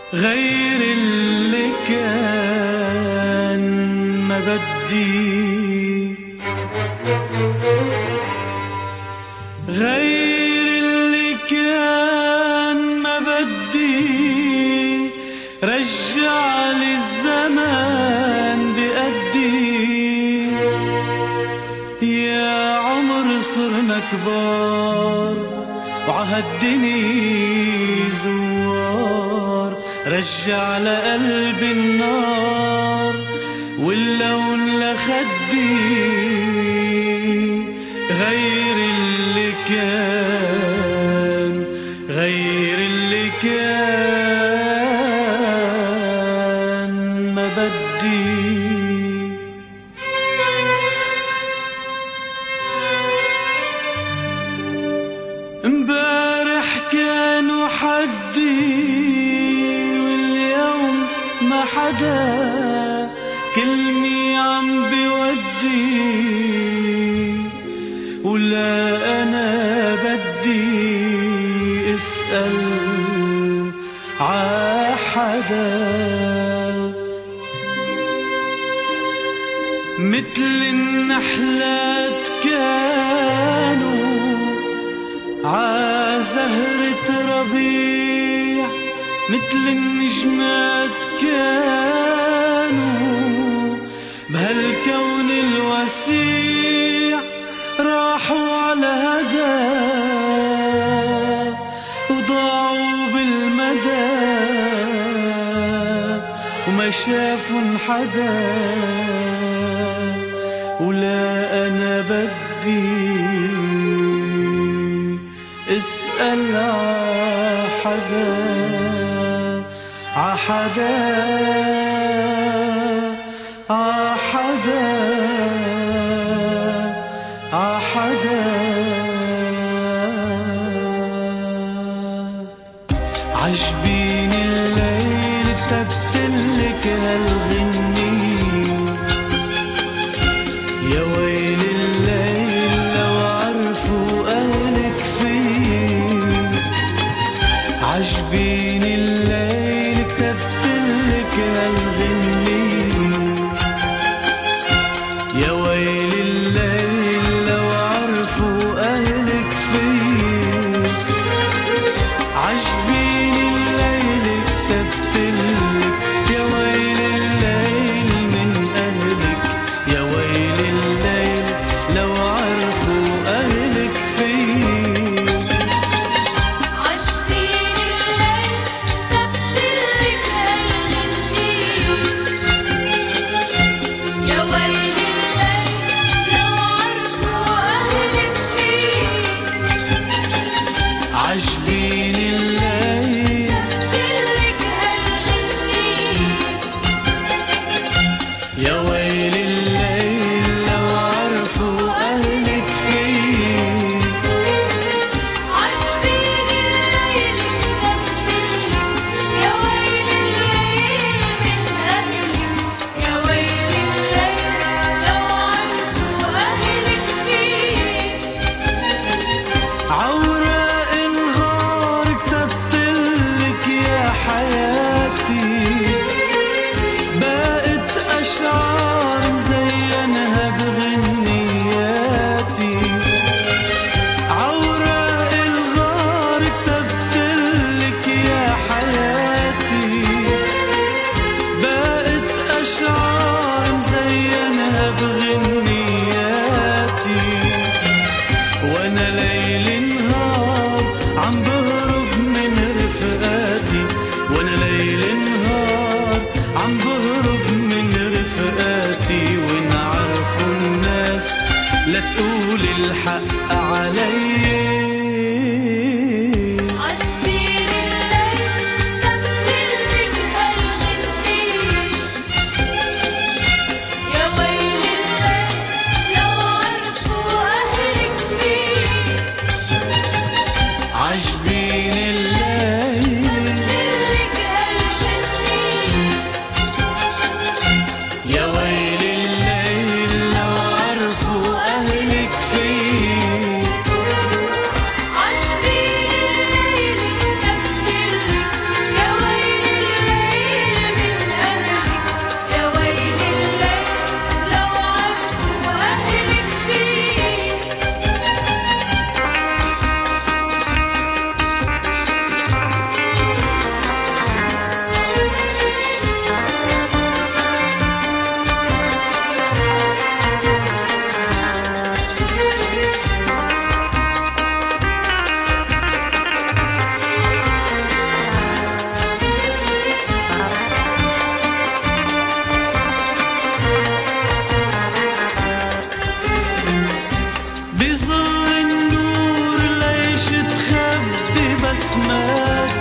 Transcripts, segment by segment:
غير اللي كان ما بدي، غير اللي كان ما بدي، رجع لي الزمان بأدي. يا عمر صرنا كبار وعهدني زوار، رجع لقلبي النار واللون لخدي. غير اللي كان، غير اللي كان ما بدي. امبارح كان وحدي واليوم ما حدا، كلمي عم بودي ولا أنا بدي اسأل عحدا. مثل النحلات كانوا عزهرة ربيع، مثل النجمات كانوا بهالكون الوسيع. راحوا على هدى وضاعوا بالمدى وما شافوا حدا، ولا أنا بدي اسأل عحدا عحدا عحدا عحدا. عجبيني الليل كتبتلك هالغنية، يا ويل الليل لو عرفوا أهلك فيه. عجبيني الليل كتبتلك هالغنية، يا ويل الليل لو عرفوا أهلك فيه. عجبيني الليل كتبتلك، يا ويل الليل من أهلك، يا ويل الليل لو عرفوا أهلك فيه. عجبيني الليل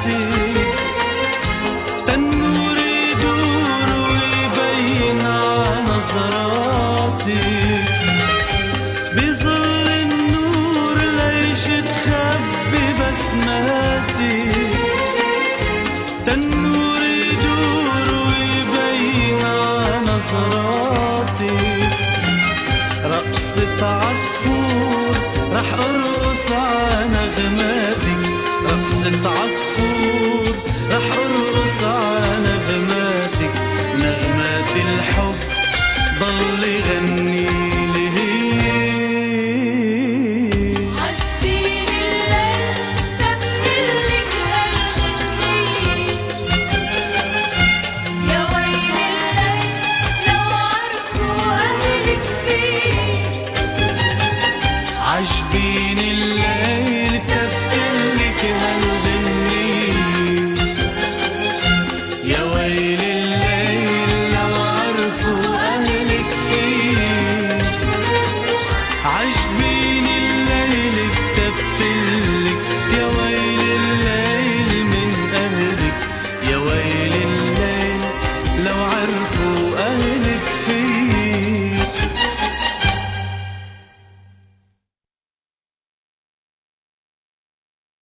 تنور يدور ويبين نظراتي بظل النور ليش تخبي بسماتي تنور يدور ويبين نظراتي رقصة عصفور رح أرقص على نغماتك رقصة عصفور